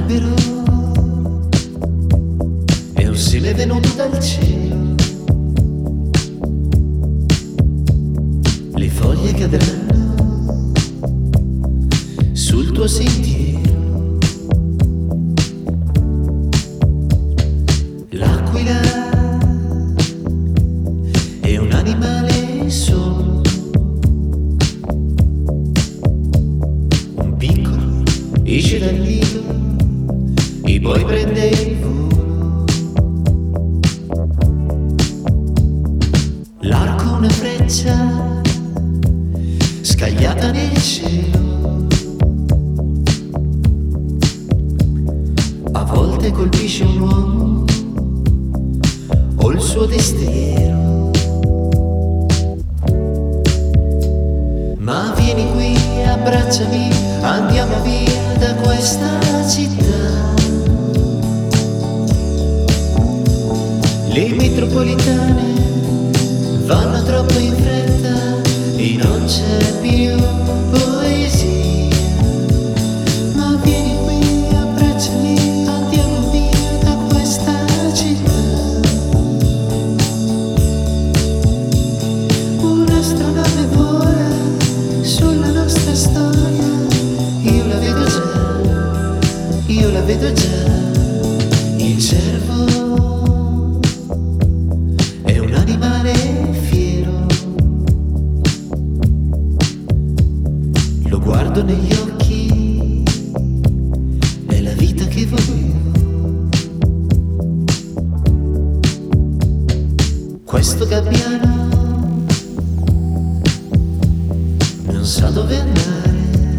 albero è un seme venuto dal cielo. Le foglie cadranno sul tuo sentiero. L'aquila è un animale solo, un piccolo esce dal nido e poi prende il volo. L'arco una freccia scagliata nel cielo, a volte colpisce un uomo o il suo destriero. Ma vieni qui, abbracciami, andiamo via da questa città. Le metropolitane vanno troppo in fretta e non c'è più poesia. Ma vieni qui, abbracciami, andiamo via da questa città. Un'astronave vola sulla nostra storia, io la vedo già, io la vedo già. Il cervo è un animale fiero, lo guardo negli occhi, è la vita che volevo. Questo gabbiano non sa dove andare,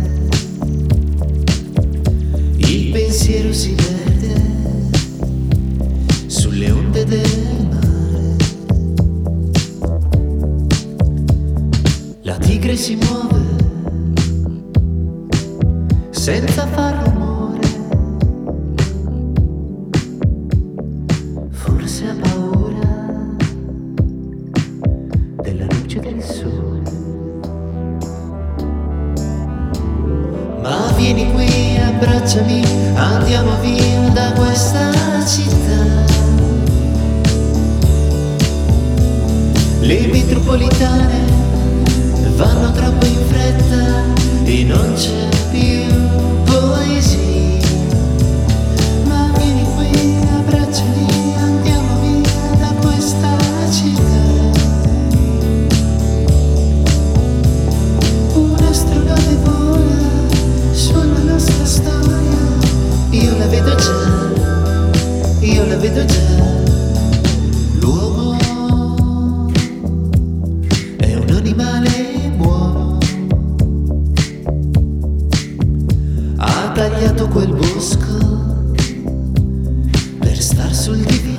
il pensiero si perde sulle onde del mare. La tigre si muove senza far rumore, forse ha paura della luce del sole. Ma vieni qui, abbracciami, andiamo via da questa città. Le metropolitane vanno troppo in fretta e non c'è più poesia. Ma vieni qui, abbracciami, andiamo via da questa città. Un'astronave vola sulla nostra storia, io la vedo già, io la vedo già. L'uomo è un animale buono, ha tagliato quel bosco per star sul divano.